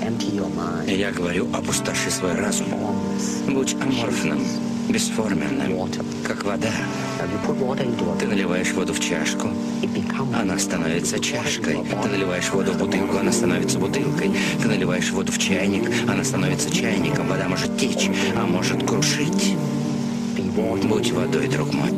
Я говорю, опустоши свой разум. Будь аморфным, бесформенным, как вода. Ты наливаешь воду в чашку, она становится чашкой. Ты наливаешь воду в бутылку, она становится бутылкой. Ты наливаешь воду в чайник, она становится чайником. Вода может течь, а может крушить. Будь водой, друг мой.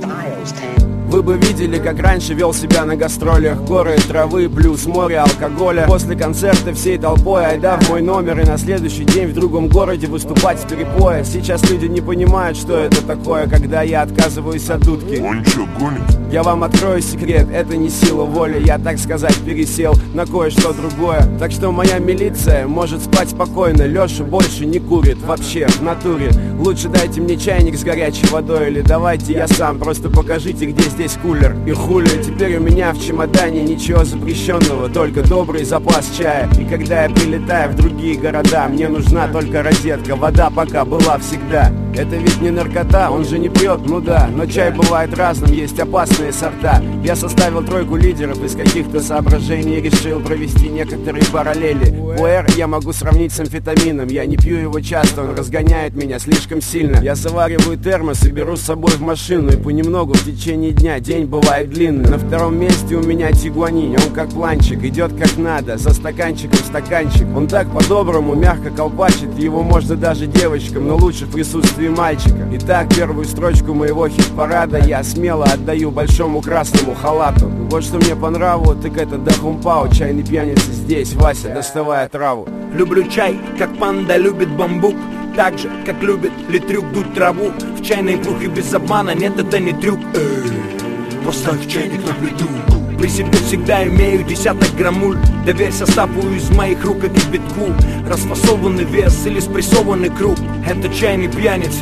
Вы бы видели, как раньше вел себя на гастролях. Горы, травы, плюс море, алкоголя. После концерта всей толпой айда в мой номер. И на следующий день в другом городе выступать с перепоя. Сейчас люди не понимают, что это такое, когда я отказываюсь от дудки. Он чё, гонит? Я вам открою секрет, это не сила воли. Я, так сказать, пересел на кое-что другое. Так что моя милиция может спать спокойно. Леша больше не курит, вообще, в натуре. Лучше дайте мне чайник с горячей водой. Или давайте я сам, просто покажите, где здесь кулер. И хули, теперь у меня в чемодане ничего запрещенного, только добрый запас чая. И когда я прилетаю в другие города, мне нужна только розетка. Вода пока была всегда. Это ведь не наркота, он же не пьет, ну да. Но чай бывает разным, есть опасные сорта. Я составил тройку лидеров из каких-то соображений. Решил провести некоторые параллели. ПУЭР я могу сравнить с амфетамином. Я не пью его часто, он разгоняет меня слишком сильно. Я завариваю термос и беру с собой в машину. И понемногу в течение дня, день бывает длинный. На втором месте у меня тигуанин. Он как планчик, идет как надо, со стаканчиком в стаканчик. Он так по-доброму мягко колпачит. Его можно даже девочкам, но лучше в присутствии мальчика. Итак, первую строчку моего хит-парада я смело отдаю большому красному халату. Вот что мне по нраву, так это Дахумпао. Чайный пьяница здесь, Вася, доставая траву. Люблю чай, как панда любит бамбук. Так же, как любит литрюк дуть траву. В чайной кружке без обмана, нет, это не трюк. Поставь чайник на плиту. При себе всегда имею десяток граммуль. Доверься составу из моих рук и кипятку. Расфасованный вес или спрессованный круг. Это чайный пьяница.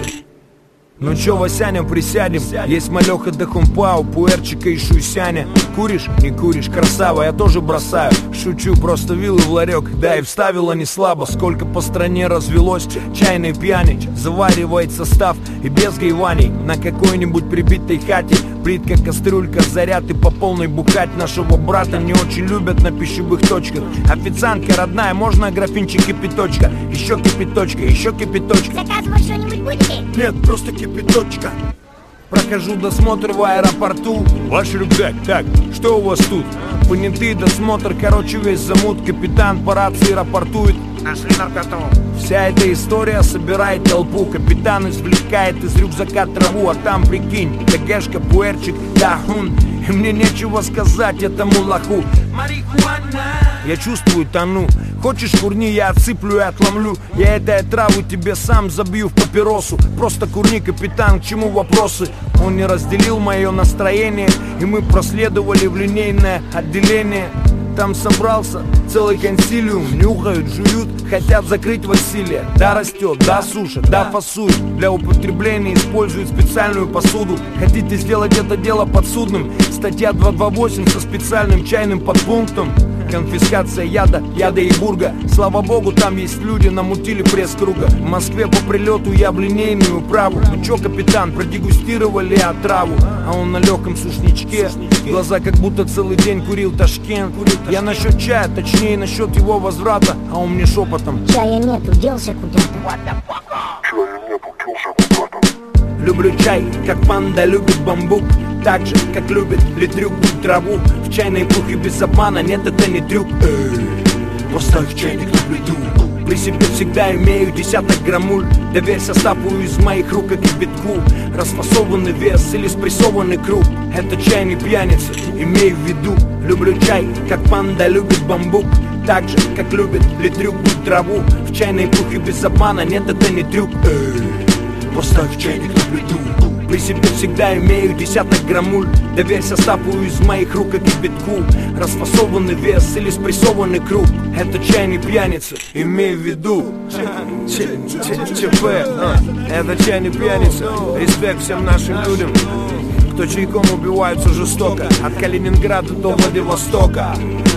Ну чё, Васяня, присядем. Есть малёха Дахумпао, пуэрчика и шуйсяня. Куришь? Не куришь, красава, я тоже бросаю. Шучу, просто вилы в ларек. Да и вставила не слабо. Сколько по стране развелось чайной пьяни. Заваривает состав и без гайваний. На какой-нибудь прибитой хате плитка, кастрюлька, заряд и по полной бухать. Нашего брата не очень любят на пищевых точках. Официантка родная, можно графинчик кипяточка. Еще кипяточка, еще кипяточка. Заказывать что-нибудь будете? Нет, просто кипяточка. Прохожу досмотр в аэропорту. Ваш рюкзак, так, что у вас тут? Понятый досмотр, короче, весь замут. Капитан по рации рапортует: нашли наркоту. Вся эта история собирает толпу. Капитан извлекает из рюкзака траву. А там, прикинь, ТГшка, пуэрчик, дахун. И мне нечего сказать этому лоху. Марихуана. Я чувствую, тону. Хочешь, курни, я отсыплю и отломлю. Я этой траву тебе сам забью в папиросу. Просто курни, капитан, к чему вопросы? Он не разделил мое настроение, и мы проследовали в линейное отделение. Там собрался целый консилиум. Нюхают, жуют, хотят закрыть Василия. Да растет, да сушат, да фасуют. Для употребления используют специальную посуду. Хотите сделать это дело подсудным? Статья 228 со специальным чайным подпунктом. Конфискация яда и бурга. Слава богу, там есть люди, намутили пресс-круга. В Москве по прилету я в линейную управу. Ну чё, капитан, продегустировали отраву? А он на легком сушничке. Глаза как будто целый день курил Ташкент. Я насчет чая, точнее насчет его возврата. А он мне шепотом: чая нету, делся куда-то. Чая нету, делся куда-то. Люблю чай, как панда любит бамбук. Так же, как любит литрюк дуть траву. В чайной кружке без обмана, нет, это не трюк. Поставь чайник на плиту. При себе всегда имею десяток граммуль. Доверься составу из моих рук и кипятку. Расфасованный вес или спрессованный круг. Это чайный пьяница, имей в виду. Люблю чай, как панда любит бамбук. Так же, как любит литрюк дуть траву. В чайной кружке без обмана, нет, это не трюк. Поставь чайник на плиту. При себе всегда имею десяток граммуль. Доверься составу из моих рук и кипятку. Расфасованный вес или спрессованный круг. Это чайный пьяница, имей в виду. ЧП, это чайный пьяница. Респект всем нашим людям, кто чайком убиваются жестоко. От Калининграда до Владивостока.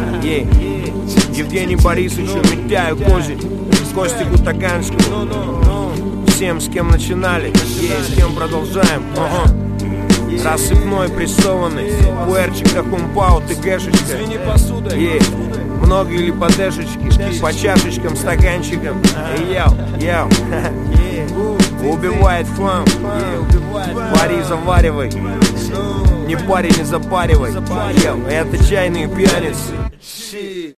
Евгений Борисовичу Митяю Кози, Костику Таганскому. Всем, с кем начинали, с кем продолжаем. Рассыпной прессованный, пуэрчик, Дахумпао, ТГшечка. Много или по дэшечке, по чашечкам, стаканчикам. Йоу, убивает флам. Пари заваривай, не пари, не запаривай. Йоу, это чайные пьяницы.